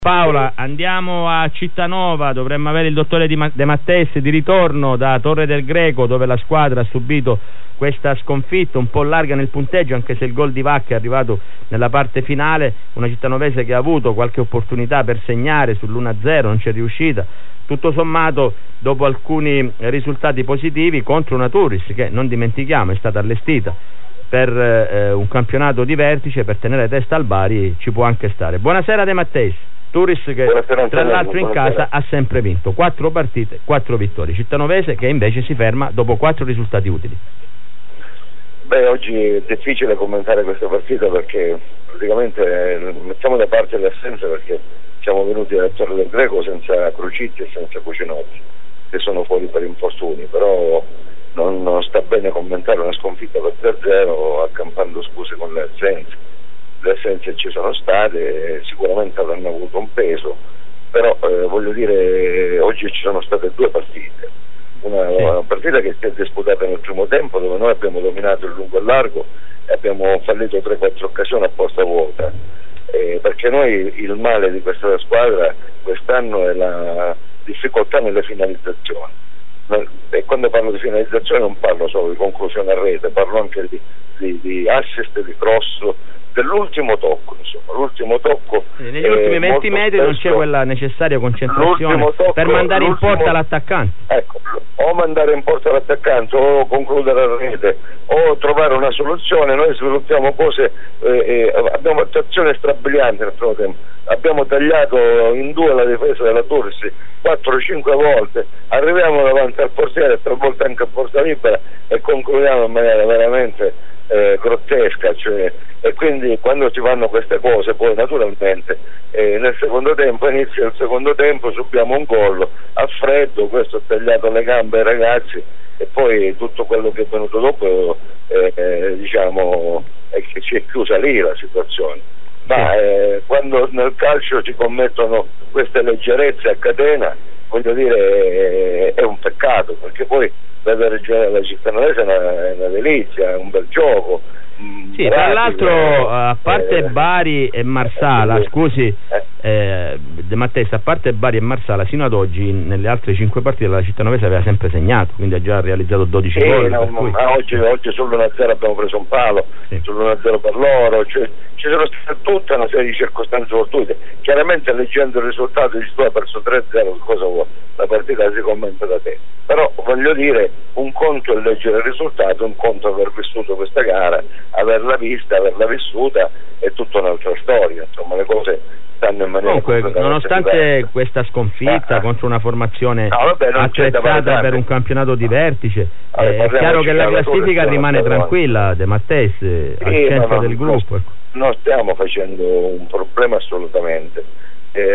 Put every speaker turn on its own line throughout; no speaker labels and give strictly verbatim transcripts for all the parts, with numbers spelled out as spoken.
Paola, andiamo a Cittanova, dovremmo avere il dottore Di De Matteis di ritorno da Torre del Greco, dove la squadra ha subito questa sconfitta un po' larga nel punteggio, anche se il gol di Vacca è arrivato nella parte finale. Una cittanovese che ha avuto qualche opportunità per segnare sull'uno a zero, non ci è riuscita. Tutto sommato, dopo alcuni risultati positivi contro una Turris che, non dimentichiamo, è stata allestita per eh, un campionato di vertice, per tenere testa al Bari ci può anche stare. Buonasera De Matteis. Turris che
buonasera,
tra l'altro in
buonasera.
casa ha sempre vinto, quattro partite, quattro vittorie. Cittanovese che invece si ferma dopo quattro risultati utili.
Beh, oggi è difficile commentare questa partita perché praticamente eh, mettiamo da parte le assenze, perché siamo venuti a Torre del Greco senza Crucitti e senza Cucinotti, che sono fuori per infortuni, però non, non sta bene commentare una sconfitta per tre a zero accampando scuse con le assenze. Le assenze ci sono state, sicuramente avranno avuto un peso, però eh, voglio dire, oggi ci sono state due partite. Una, sì. una partita che si è disputata nel primo tempo, dove noi abbiamo dominato il lungo e largo e abbiamo fallito tre quattro occasioni a porta vuota, eh, perché noi il male di questa squadra quest'anno è la difficoltà nelle finalizzazioni. E quando parlo di finalizzazione non parlo solo di conclusione a rete, parlo anche di, di, di assist, di cross, dell'ultimo tocco, insomma, l'ultimo tocco.
Negli ultimi venti metri non c'è quella necessaria concentrazione tocco, per mandare in porta l'attaccante.
Ecco, o mandare in porta l'attaccante, o concludere a rete, o trovare una soluzione. Noi sviluppiamo cose, eh, eh, abbiamo fatto azioni strabilianti nel primo tempo, abbiamo tagliato in due la difesa della Turris quattro cinque volte, arriviamo davanti al portiere, talvolta anche a porta libera, e concludiamo in maniera veramente Eh, grottesca, cioè, e quindi quando si fanno queste cose poi naturalmente eh, nel secondo tempo, inizia il secondo tempo, subiamo un gol a freddo, questo ha tagliato le gambe ai ragazzi, e poi tutto quello che è venuto dopo eh, eh, diciamo è che si è chiusa lì la situazione. Ma eh, quando nel calcio si commettono queste leggerezze a catena, voglio dire, eh, è un peccato, perché poi vedere la Cittanovese è una, è una delizia, è un bel gioco.
Sì, tra l'altro a parte eh, Bari e Marsala, eh, scusi eh, De Matteis, a parte Bari e Marsala, sino ad oggi nelle altre cinque partite la Cittanovese aveva sempre segnato, quindi ha già realizzato dodici
sì,
gol.
No,
cui...
ma oggi, oggi sull'uno a zero abbiamo preso un palo, sì. sull'uno a zero per loro, cioè, ci sono state tutta una serie di circostanze fortuite. Chiaramente leggendo il risultato dici tu hai perso tre a zero, cosa vuoi? La partita si commenta da te. Però voglio dire, un conto è leggere il risultato, un conto è aver vissuto questa gara, averla vista, averla vissuta è tutta un'altra storia, insomma le cose stanno in maniera
comunque, nonostante diversa. Questa sconfitta ah, contro una formazione no, vabbè, attrezzata per un campionato di vertice, allora, è chiaro che la classifica rimane tranquilla, De Matteis, sì, al centro no, del
no,
gruppo. Ecco.
Non stiamo facendo un problema assolutamente, eh,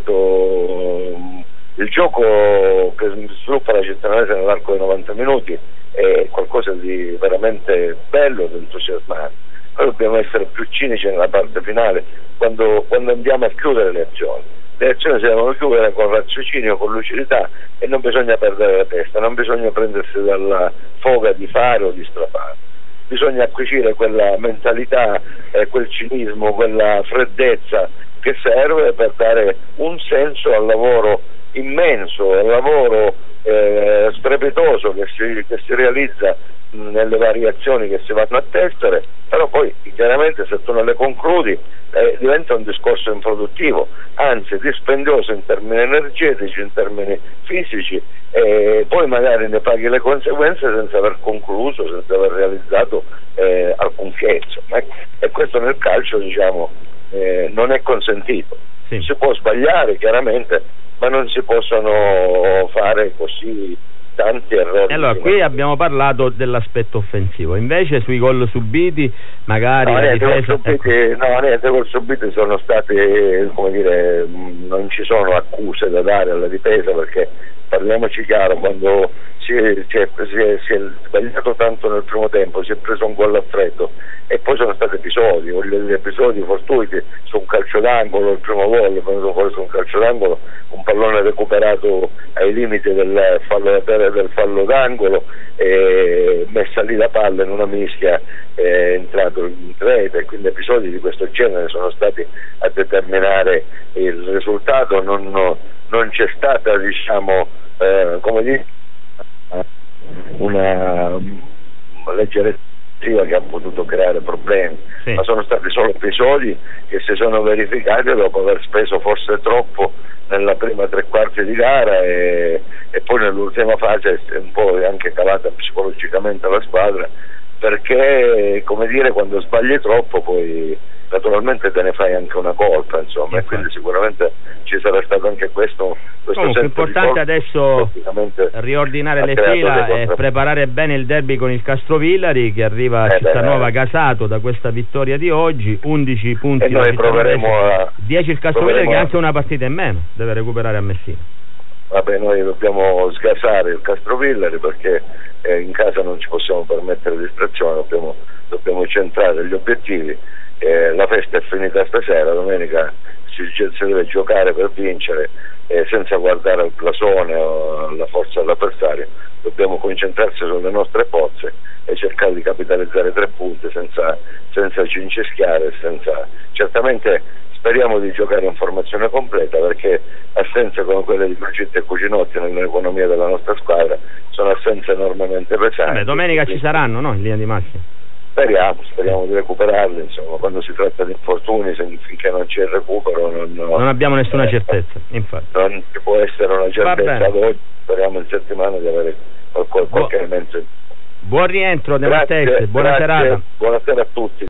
ripeto, il gioco che sviluppa la Cittanovese nell'arco dei novanta minuti è qualcosa di veramente bello, di entusiasmante. Noi dobbiamo essere più cinici nella parte finale, quando, quando andiamo a chiudere le azioni. Le azioni si devono chiudere con raziocinio, con lucidità, e non bisogna perdere la testa, non bisogna prendersi dalla foga di fare o di strafare. Bisogna acquisire quella mentalità, eh, quel cinismo, quella freddezza che serve per dare un senso al lavoro immenso, al lavoro eh, strepitoso che si, che si realizza mh, nelle variazioni che si vanno a testare, però poi chiaramente se tu non le concludi eh, diventa un discorso improduttivo, anzi dispendioso in termini energetici, in termini fisici, e poi magari ne paghi le conseguenze senza aver concluso, senza aver realizzato eh, alcun scherzo. E questo nel calcio, diciamo, eh, non è consentito. Sì. Si può sbagliare chiaramente, ma non si possono fare così tanti errori.
E allora qui abbiamo parlato dell'aspetto offensivo, invece sui gol subiti magari
no,
la
niente,
difesa
gol subiti, ecco. no niente gol subiti sono stati, come dire, non ci sono accuse da dare alla difesa, perché parliamoci chiaro, quando si è, si, è, si, è, si è sbagliato tanto nel primo tempo, si è preso un gol a freddo e poi sono stati episodi, gli episodi fortuiti su un calcio d'angolo, il primo gol è venuto fuori su un calcio d'angolo, un pallone recuperato ai limiti del fallo, del fallo d'angolo, e messa lì la palla in una mischia, è entrato in rete, quindi episodi di questo genere sono stati a determinare il risultato. Non, non c'è stata, diciamo, eh, come dire, una leggerezza che ha potuto creare problemi, sì. Ma sono stati solo episodi che si sono verificati dopo aver speso forse troppo nella prima tre quarti di gara e, e poi nell'ultima fase è un po' anche calata psicologicamente la squadra, perché, come dire, quando sbagli troppo poi naturalmente te ne fai anche una colpa, insomma, e quindi sicuramente ci sarà stato anche questo. questo
Comunque è importante adesso riordinare le fila e preparare bene il derby con il Castrovillari, che arriva a eh Cittanova gasato da questa vittoria di oggi, undici punti,
e noi proveremo a
dieci il Castrovillari, che ha anche una partita in meno, deve recuperare a Messina.
Vabbè, noi dobbiamo sgasare il Castrovillari perché eh, in casa non ci possiamo permettere distrazioni, dobbiamo, dobbiamo centrare gli obiettivi. Eh, la festa è finita stasera, domenica si, si deve giocare per vincere, eh, senza guardare al blasone o alla forza dell'avversario. Dobbiamo concentrarsi sulle nostre pozze e cercare di capitalizzare tre punti senza, senza cincischiare, senza... certamente speriamo di giocare in formazione completa, perché assenze come quelle di Crocetta e Cucinotti nell'economia della nostra squadra sono assenze enormemente pesanti.
Beh, domenica quindi ci saranno, no? In linea di massima.
Speriamo, speriamo di recuperarli, insomma, quando si tratta di infortuni, finché non c'è il recupero non,
non abbiamo nessuna eh, certezza, infatti.
Non ci può essere una certezza ad oggi, speriamo in settimana di avere qualche, qualche elemento.
Buon rientro, De Mattese, buona
grazie,
serata.
Buonasera a tutti.